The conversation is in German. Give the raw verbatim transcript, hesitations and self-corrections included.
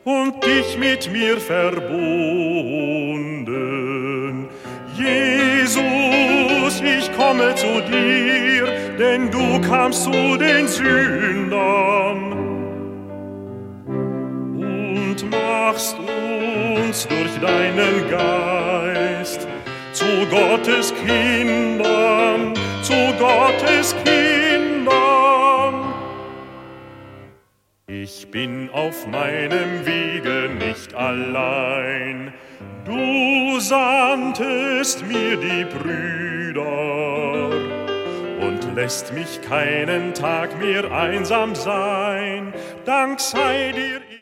und dich mit mir verbunden. Jesus, ich komme zu dir, denn du kamst zu den Sündern und machst uns durch deinen Geist zu Gottes Kindern, zu Gottes Kindern. Ich bin auf meinem Wege nicht allein, du sandtest mir die Brüder und lässt mich keinen Tag mehr einsam sein. Dank sei dir.